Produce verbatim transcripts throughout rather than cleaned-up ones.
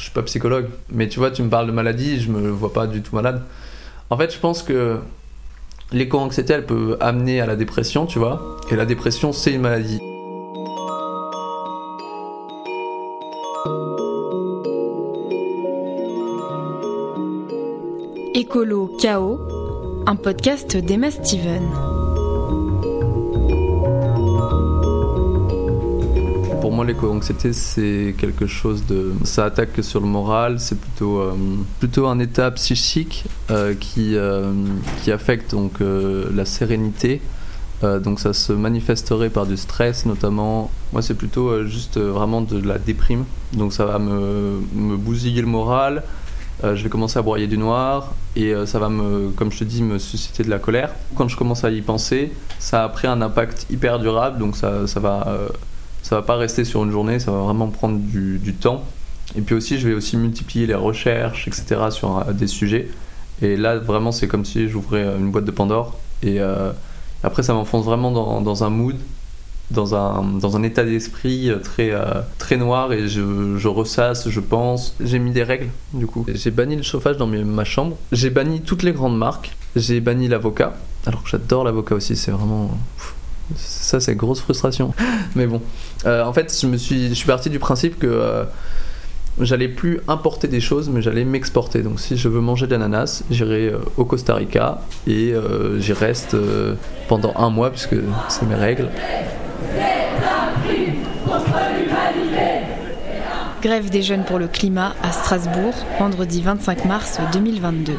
je suis pas psychologue, mais tu vois, tu me parles de maladie, je me vois pas du tout malade. En fait, je pense que l'éco-anxiété, elle peut amener à la dépression, tu vois, et la dépression, c'est une maladie. Écolo Chaos, un podcast d'Emma Steven. Pour moi, l'éco-anxiété, c'est quelque chose de... Ça attaque que sur le moral, c'est plutôt, euh, plutôt un état psychique euh, qui, euh, qui affecte donc, euh, la sérénité. Euh, donc ça se manifesterait par du stress notamment. Moi, c'est plutôt euh, juste euh, vraiment de la déprime. Donc ça va me, me bousiller le moral. Euh, je vais commencer à broyer du noir et euh, ça va, me, comme je te dis, me susciter de la colère. Quand je commence à y penser, ça a pris un impact hyper durable. Donc ça, ça va... Euh, ça va pas rester sur une journée, ça va vraiment prendre du, du temps. Et puis aussi, je vais aussi multiplier les recherches, et cetera sur euh, des sujets. Et là, vraiment, c'est comme si j'ouvrais une boîte de Pandore. Et euh, après, ça m'enfonce vraiment dans, dans un mood, dans un, dans un état d'esprit très, euh, très noir. Et je, je ressasse, je pense. J'ai mis des règles, du coup. J'ai banni le chauffage dans mes, ma chambre. J'ai banni toutes les grandes marques. J'ai banni l'avocat. Alors que j'adore l'avocat aussi, c'est vraiment... Pff, ça, c'est grosse frustration. Mais bon, euh, en fait, je me suis, je suis parti du principe que euh, j'allais plus importer des choses, mais j'allais m'exporter. Donc, si je veux manger de l'ananas, j'irai euh, au Costa Rica et euh, j'y reste euh, pendant un mois, puisque c'est mes règles. Grève des jeunes pour le climat à Strasbourg, vendredi vingt-cinq mars deux mille vingt-deux.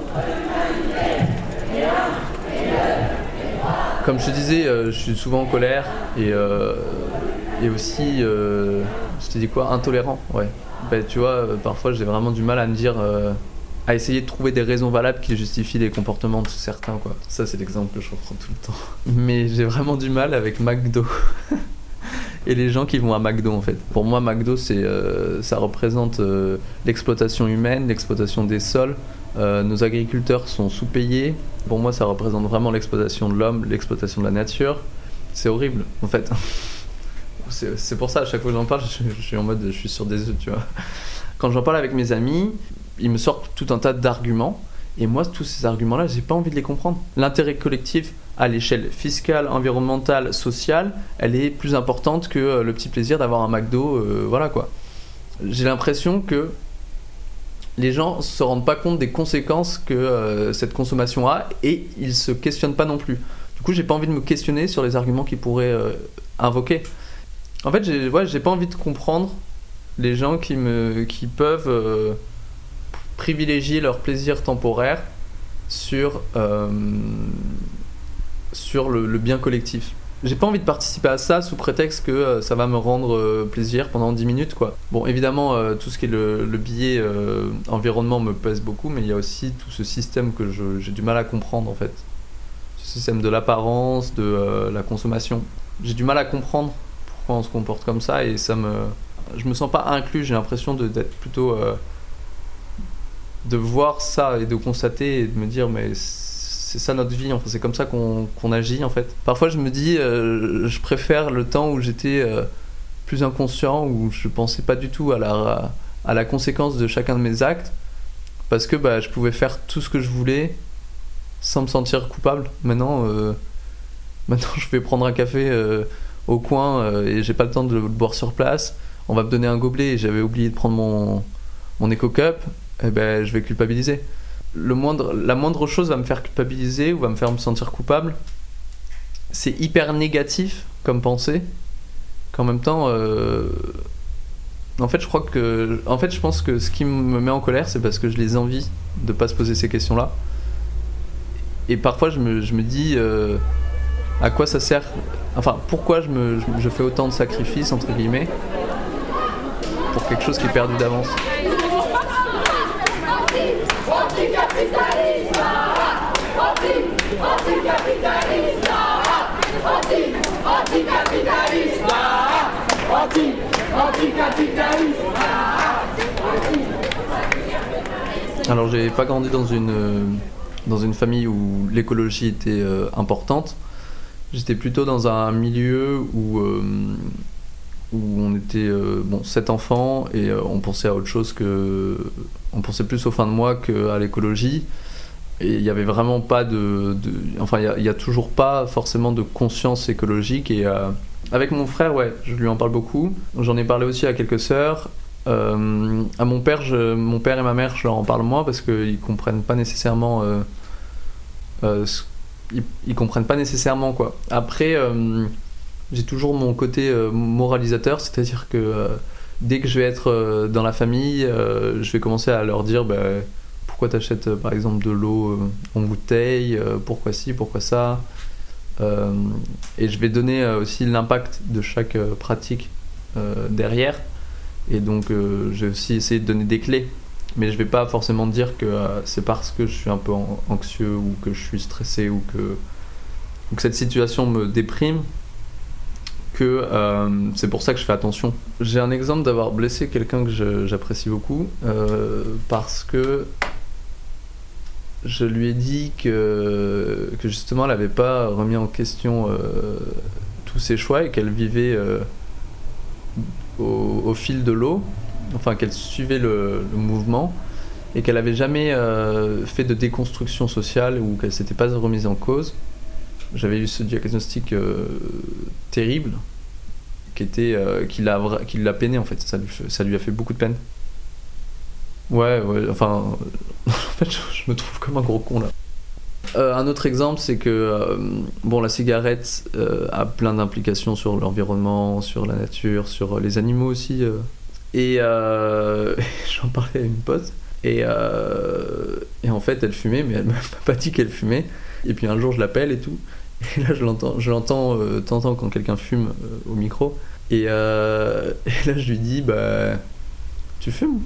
Comme je te disais, euh, je suis souvent en colère et, euh, et aussi, euh, je t'ai dit quoi, intolérant, ouais. Ben, tu vois, euh, parfois j'ai vraiment du mal à me dire, euh, à essayer de trouver des raisons valables qui justifient les comportements de certains, quoi. Ça, c'est l'exemple que je reprends tout le temps. Mais j'ai vraiment du mal avec McDo et les gens qui vont à McDo, en fait. Pour moi, McDo, c'est, euh, ça représente euh, l'exploitation humaine, l'exploitation des sols. Euh, nos agriculteurs sont sous-payés. Pour moi, ça représente vraiment l'exploitation de l'homme, l'exploitation de la nature. C'est horrible, en fait. C'est, c'est pour ça, à chaque fois que j'en parle, je, je suis en mode, je suis sur des œufs, tu vois. Quand j'en parle avec mes amis, ils me sortent tout un tas d'arguments. Et moi, tous ces arguments-là, j'ai pas envie de les comprendre. L'intérêt collectif, à l'échelle fiscale, environnementale, sociale, elle est plus importante que euh, le petit plaisir d'avoir un McDo, euh, voilà quoi. J'ai l'impression que les gens ne se rendent pas compte des conséquences que euh, cette consommation a et ils ne se questionnent pas non plus. Du coup, j'ai pas envie de me questionner sur les arguments qu'ils pourraient euh, invoquer. En fait, j'ai, ouais, j'ai pas envie de comprendre les gens qui, me, qui peuvent euh, privilégier leur plaisir temporaire sur, euh, sur le, le bien collectif. J'ai pas envie de participer à ça sous prétexte que euh, ça va me rendre euh, plaisir pendant dix minutes, quoi. Bon, évidemment, euh, tout ce qui est le, le biais euh, environnement me pèse beaucoup, mais il y a aussi tout ce système que je, j'ai du mal à comprendre, en fait. Ce système de l'apparence, de euh, la consommation. J'ai du mal à comprendre pourquoi on se comporte comme ça et ça me... Je me sens pas inclus, j'ai l'impression de, d'être plutôt... Euh, de voir ça et de constater et de me dire, mais... c'est ça notre vie, enfin, c'est comme ça qu'on, qu'on agit en fait. Parfois je me dis, euh, je préfère le temps où j'étais euh, plus inconscient, où je pensais pas du tout à la, à la conséquence de chacun de mes actes, parce que bah, je pouvais faire tout ce que je voulais sans me sentir coupable. Maintenant, euh, maintenant je vais prendre un café euh, au coin euh, et j'ai pas le temps de le boire sur place. On va me donner un gobelet et j'avais oublié de prendre mon, mon Eco-Cup, et ben je vais culpabiliser. Le moindre, la moindre chose va me faire culpabiliser ou va me faire me sentir coupable. C'est hyper négatif comme pensée qu'en même temps euh, en fait je crois que en fait je pense que ce qui me met en colère, c'est parce que je les envie de pas se poser ces questions là et parfois je me, je me dis euh, à quoi ça sert, enfin pourquoi je, me, je, je fais autant de sacrifices entre guillemets pour quelque chose qui est perdu d'avance. Anticapitaliste, anticapitaliste, anticapitaliste, anticapitaliste. Alors j'ai pas grandi dans une dans une famille où l'écologie était euh, importante. J'étais plutôt dans un milieu où euh, où on était euh, bon, sept enfants et euh, on pensait à autre chose que... On pensait plus aux fins de mois qu'à l'écologie. Et il n'y avait vraiment pas de... de enfin, il n'y a, a toujours pas forcément de conscience écologique. Et euh, avec mon frère, ouais, je lui en parle beaucoup. J'en ai parlé aussi à quelques sœurs. Euh, à mon père, je, mon père et ma mère, je leur en parle moins parce qu'ils comprennent pas nécessairement... Euh, euh, ils, ils comprennent pas nécessairement, quoi. Après... Euh, j'ai toujours mon côté euh, moralisateur, c'est-à-dire que euh, dès que je vais être euh, dans la famille, euh, je vais commencer à leur dire bah, pourquoi t'achètes euh, par exemple de l'eau euh, en bouteille, euh, pourquoi ci, pourquoi ça. Euh, et je vais donner euh, aussi l'impact de chaque euh, pratique euh, derrière. Et donc euh, je vais aussi essayer de donner des clés. Mais je vais pas forcément dire que euh, c'est parce que je suis un peu an- anxieux ou que je suis stressé ou que, ou que cette situation me déprime que euh, c'est pour ça que je fais attention. J'ai un exemple d'avoir blessé quelqu'un que je, j'apprécie beaucoup euh, parce que je lui ai dit que, que justement elle n'avait pas remis en question euh, tous ses choix et qu'elle vivait euh, au, au fil de l'eau, enfin qu'elle suivait le, le mouvement et qu'elle n'avait jamais euh, fait de déconstruction sociale ou qu'elle ne s'était pas remise en cause. J'avais eu ce diagnostic euh, terrible qui, était, euh, qui, l'a, qui l'a peiné en fait, ça lui, ça lui a fait beaucoup de peine. Ouais, ouais, enfin, en fait je, je me trouve comme un gros con là. Euh, un autre exemple c'est que euh, bon, la cigarette euh, a plein d'implications sur l'environnement, sur la nature, sur les animaux aussi. Euh. Et euh, j'en parlais à une pote et, euh, et en fait elle fumait mais elle m'a pas dit qu'elle fumait. Et puis un jour je l'appelle et tout, et là je l'entends, je l'entends euh, t'entends quand quelqu'un fume euh, au micro, et, euh, et là je lui dis bah tu fumes?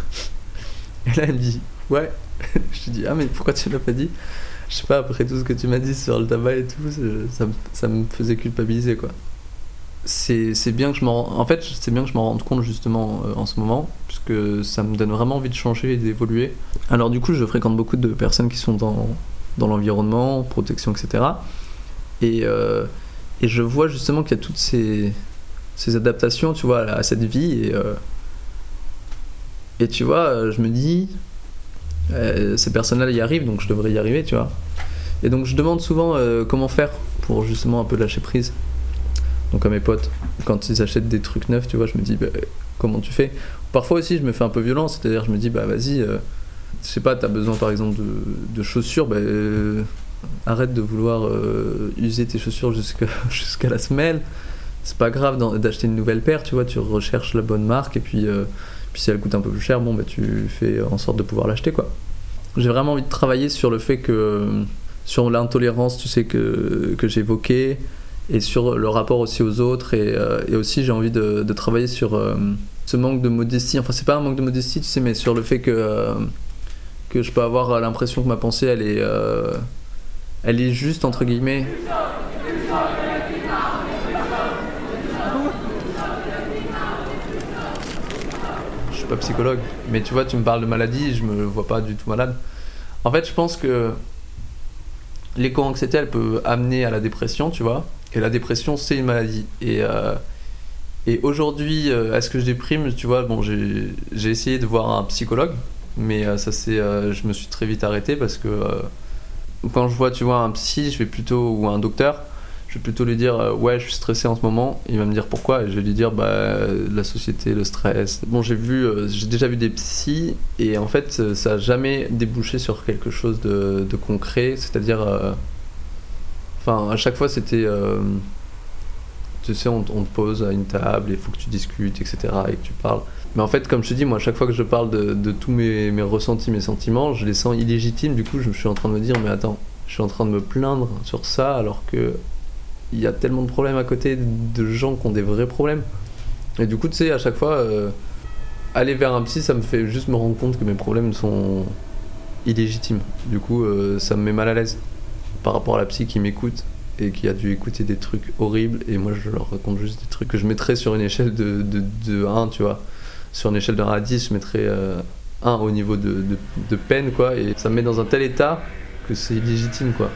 Et là elle me dit ouais. Je lui dis ah mais pourquoi tu l'as pas dit? Je sais pas, après tout ce que tu m'as dit sur le tabac et tout, ça, ça me faisait culpabiliser quoi. C'est, c'est bien que je m'en, en fait c'est bien que je m'en rende compte justement euh, en ce moment, puisque ça me donne vraiment envie de changer et d'évoluer. Alors du coup je fréquente beaucoup de personnes qui sont dans dans l'environnement, protection, et cetera. Et, euh, et je vois justement qu'il y a toutes ces, ces adaptations, tu vois, à cette vie. Et, euh, et tu vois, je me dis, euh, ces personnes-là y arrivent, donc je devrais y arriver, tu vois. Et donc je demande souvent euh, comment faire pour justement un peu lâcher prise. Donc à mes potes, quand ils achètent des trucs neufs, tu vois, je me dis, bah, comment tu fais? Parfois aussi, je me fais un peu violent, c'est-à-dire je me dis, bah vas-y... Euh, je sais pas, t'as besoin par exemple de, de chaussures, bah, euh, arrête de vouloir euh, user tes chaussures jusqu'à, jusqu'à la semelle. C'est pas grave d'en, d'acheter une nouvelle paire, tu vois, tu recherches la bonne marque et puis, euh, puis si elle coûte un peu plus cher, bon bah tu fais en sorte de pouvoir l'acheter quoi. J'ai vraiment envie de travailler sur le fait que, sur l'intolérance, tu sais, que, que j'évoquais, et sur le rapport aussi aux autres, et, euh, et aussi j'ai envie de, de travailler sur euh, ce manque de modestie, enfin c'est pas un manque de modestie, tu sais, mais sur le fait que euh, que je peux avoir l'impression que ma pensée elle est euh, elle est juste entre guillemets. Je suis pas psychologue, mais tu vois, tu me parles de maladie, je me vois pas du tout malade. En fait, je pense que l'éco-anxiété elle peut amener à la dépression, tu vois, et la dépression c'est une maladie. Et euh, et aujourd'hui, euh, est-ce que je déprime? Tu vois, bon, j'ai j'ai essayé de voir un psychologue. Mais euh, ça c'est, euh, je me suis très vite arrêté parce que euh, quand je vois, tu vois, un psy, je vais plutôt, ou un docteur, je vais plutôt lui dire euh, ouais, je suis stressé en ce moment. Il va me dire pourquoi, et je vais lui dire bah la société, le stress. Bon, j'ai vu, euh, j'ai déjà vu des psys et en fait ça a jamais débouché sur quelque chose de, de concret. C'est-à-dire, enfin euh, à chaque fois c'était euh, tu sais, on, on te pose à une table, il faut que tu discutes, et cetera, et que tu parles. Mais en fait, comme je te dis, moi, à chaque fois que je parle de, de tous mes, mes ressentis, mes sentiments, je les sens illégitimes. Du coup, je suis en train de me dire, mais attends, je suis en train de me plaindre sur ça, alors que il y a tellement de problèmes à côté de gens qui ont des vrais problèmes. Et du coup, tu sais, à chaque fois, euh, aller vers un psy, ça me fait juste me rendre compte que mes problèmes sont illégitimes. Du coup, euh, ça me met mal à l'aise par rapport à la psy qui m'écoute et qui a dû écouter des trucs horribles, et moi je leur raconte juste des trucs que je mettrais sur une échelle de, de, de un, tu vois. Sur une échelle de un à dix, je mettrais euh, un au niveau de, de, de peine, quoi, et ça me met dans un tel état que c'est illégitime, quoi.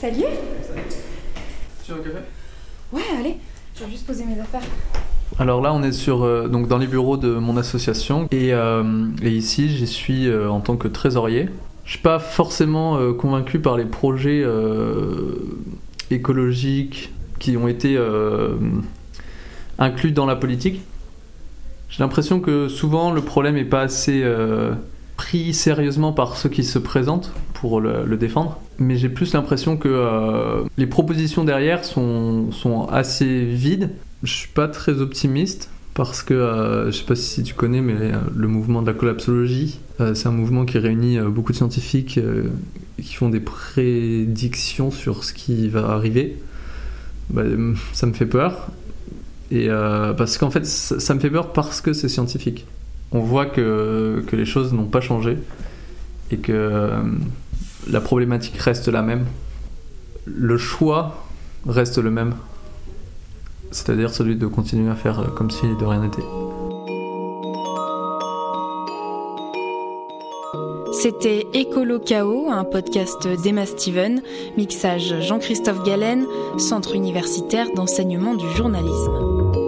Salut. Tu veux un café ? Ouais, allez, je vais juste poser mes affaires. Alors là, on est sur, euh, donc dans les bureaux de mon association et, euh, et ici, j'y suis euh, en tant que trésorier. Je suis pas forcément euh, convaincu par les projets euh, écologiques qui ont été euh, inclus dans la politique. J'ai l'impression que souvent le problème n'est pas assez euh, pris sérieusement par ceux qui se présentent pour le, le défendre. Mais j'ai plus l'impression que euh, les propositions derrière sont, sont assez vides. Je suis pas très optimiste parce que, euh, je sais pas si tu connais, mais euh, le mouvement de la collapsologie, euh, c'est un mouvement qui réunit euh, beaucoup de scientifiques euh, qui font des prédictions sur ce qui va arriver. Bah, ça me fait peur. Et euh, parce qu'en fait, ça, ça me fait peur parce que c'est scientifique. On voit que, que les choses n'ont pas changé et que euh, la problématique reste la même. Le choix reste le même. C'est-à-dire celui de continuer à faire comme si de rien n'était. C'était Écolo Chaos, un podcast d'Emma Steven, mixage Jean-Christophe Galen, Centre universitaire d'enseignement du journalisme.